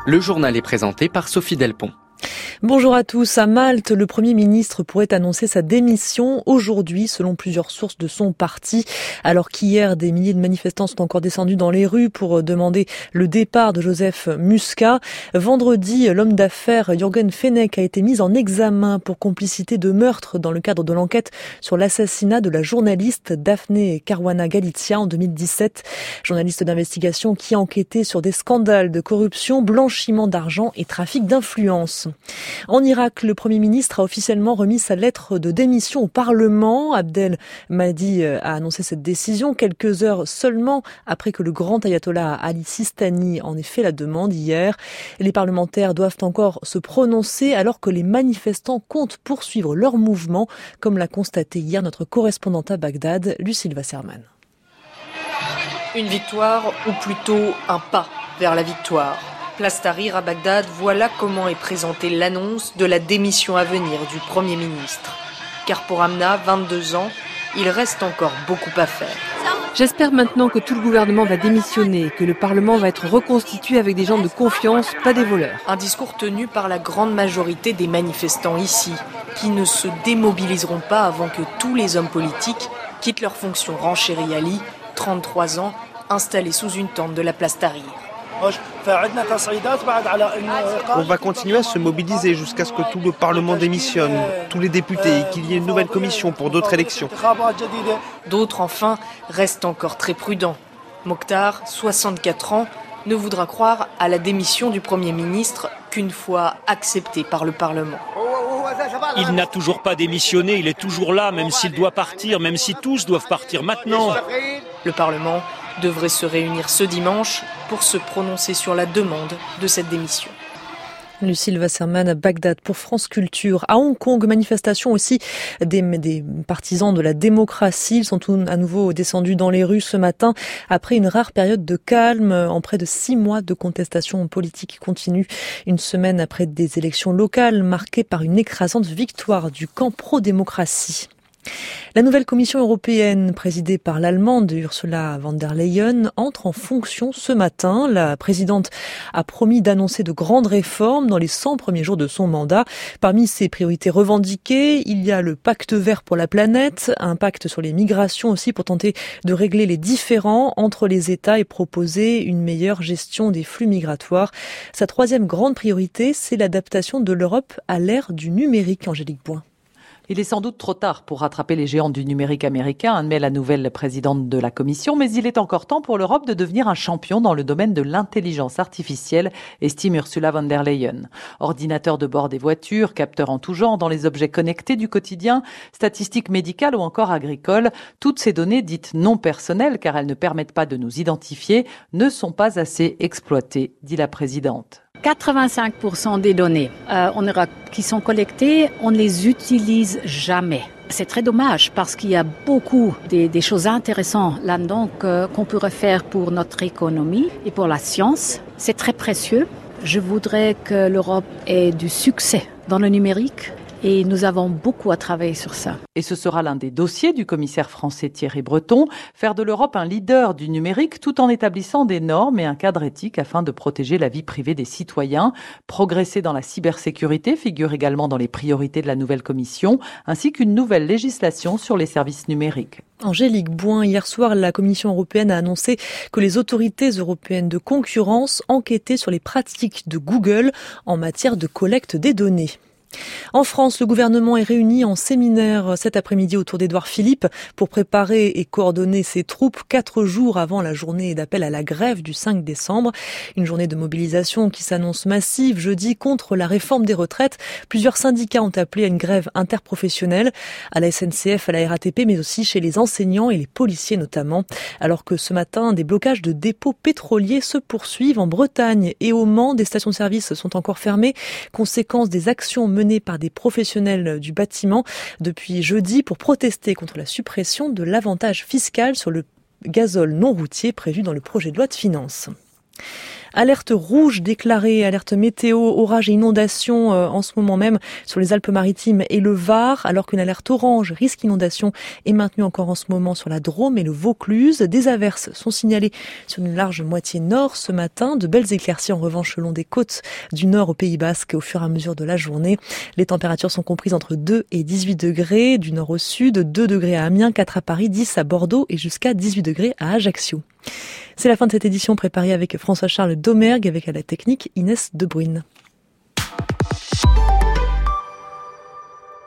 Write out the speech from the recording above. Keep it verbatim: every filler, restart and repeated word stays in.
Le journal est présenté par Sophie Delpont. Bonjour à tous. À Malte, le Premier ministre pourrait annoncer sa démission aujourd'hui, selon plusieurs sources de son parti. Alors qu'hier, des milliers de manifestants sont encore descendus dans les rues pour demander le départ de Joseph Muscat. Vendredi, l'homme d'affaires Jürgen Fenech a été mis en examen pour complicité de meurtre dans le cadre de l'enquête sur l'assassinat de la journaliste Daphne Caruana Galizia en deux mille dix-sept. Journaliste d'investigation qui a enquêté sur des scandales de corruption, blanchiment d'argent et trafic d'influence. En Irak, le Premier ministre a officiellement remis sa lettre de démission au Parlement. Abdel Mahdi a annoncé cette décision quelques heures seulement après que le grand ayatollah Ali Sistani en ait fait la demande hier. Les parlementaires doivent encore se prononcer alors que les manifestants comptent poursuivre leur mouvement, comme l'a constaté hier notre correspondante à Bagdad, Lucille Wasserman. Une victoire, ou plutôt un pas vers la victoire. Place Tahrir à Bagdad, voilà comment est présentée l'annonce de la démission à venir du Premier ministre. Car pour Amna, vingt-deux ans, il reste encore beaucoup à faire. J'espère maintenant que tout le gouvernement va démissionner, que le Parlement va être reconstitué avec des gens de confiance, pas des voleurs. Un discours tenu par la grande majorité des manifestants ici, qui ne se démobiliseront pas avant que tous les hommes politiques quittent leur fonction. Renchéri Ali, trente-trois ans, installé sous une tente de la place Tahrir. On va continuer à se mobiliser jusqu'à ce que tout le Parlement démissionne, tous les députés, et qu'il y ait une nouvelle commission pour d'autres élections. D'autres, enfin, restent encore très prudents. Mokhtar, soixante-quatre ans, ne voudra croire à la démission du Premier ministre qu'une fois acceptée par le Parlement. Il n'a toujours pas démissionné, il est toujours là, même s'il doit partir, même si tous doivent partir maintenant. Le Parlement devrait se réunir ce dimanche pour se prononcer sur la demande de cette démission. Lucille Wasserman à Bagdad pour France Culture. À Hong Kong, manifestation aussi des, des partisans de la démocratie. Ils sont tout à nouveau descendus dans les rues ce matin après une rare période de calme en près de six mois de contestation politique continue. Une semaine après des élections locales marquées par une écrasante victoire du camp pro-démocratie. La nouvelle Commission européenne, présidée par l'Allemande Ursula von der Leyen, entre en fonction ce matin. La présidente a promis d'annoncer de grandes réformes dans les cent premiers jours de son mandat. Parmi ses priorités revendiquées, il y a le pacte vert pour la planète, un pacte sur les migrations aussi pour tenter de régler les différends entre les États et proposer une meilleure gestion des flux migratoires. Sa troisième grande priorité, c'est l'adaptation de l'Europe à l'ère du numérique. Angélique Boin. Il est sans doute trop tard pour rattraper les géants du numérique américain, admet la nouvelle présidente de la Commission, mais il est encore temps pour l'Europe de devenir un champion dans le domaine de l'intelligence artificielle, estime Ursula von der Leyen. Ordinateurs de bord des voitures, capteurs en tout genre dans les objets connectés du quotidien, statistiques médicales ou encore agricoles, toutes ces données dites non personnelles, car elles ne permettent pas de nous identifier, ne sont pas assez exploitées, dit la présidente. quatre-vingt-cinq pour cent des données euh, en Europe qui sont collectées, on ne les utilise jamais. C'est très dommage parce qu'il y a beaucoup des, des choses intéressantes là-dedans que, qu'on pourrait faire pour notre économie et pour la science. C'est très précieux. Je voudrais que l'Europe ait du succès dans le numérique. Et nous avons beaucoup à travailler sur ça. Et ce sera l'un des dossiers du commissaire français Thierry Breton, faire de l'Europe un leader du numérique tout en établissant des normes et un cadre éthique afin de protéger la vie privée des citoyens. Progresser dans la cybersécurité figure également dans les priorités de la nouvelle commission, ainsi qu'une nouvelle législation sur les services numériques. Angélique Boin, hier soir, la Commission européenne a annoncé que les autorités européennes de concurrence enquêtaient sur les pratiques de Google en matière de collecte des données. En France, le gouvernement est réuni en séminaire cet après-midi autour d'Édouard Philippe pour préparer et coordonner ses troupes quatre jours avant la journée d'appel à la grève du cinq décembre. Une journée de mobilisation qui s'annonce massive jeudi contre la réforme des retraites. Plusieurs syndicats ont appelé à une grève interprofessionnelle à la S N C F, à la R A T P, mais aussi chez les enseignants et les policiers notamment. Alors que ce matin, des blocages de dépôts pétroliers se poursuivent en Bretagne et au Mans. Des stations-service sont encore fermées, conséquence des actions menées par des professionnels du bâtiment depuis jeudi pour protester contre la suppression de l'avantage fiscal sur le gazole non routier prévu dans le projet de loi de finances. Alerte rouge déclarée, alerte météo, orage et inondation euh, en ce moment même sur les Alpes-Maritimes et le Var, alors qu'une alerte orange, risque inondation, est maintenue encore en ce moment sur la Drôme et le Vaucluse. Des averses sont signalées sur une large moitié nord ce matin. De belles éclaircies en revanche le long des côtes du nord au Pays Basque au fur et à mesure de la journée. Les températures sont comprises entre deux et dix-huit degrés du nord au sud, deux degrés à Amiens, quatre à Paris, dix à Bordeaux et jusqu'à dix-huit degrés à Ajaccio. C'est la fin de cette édition préparée avec François-Charles Domergue, avec à la technique Inès De Bruyne.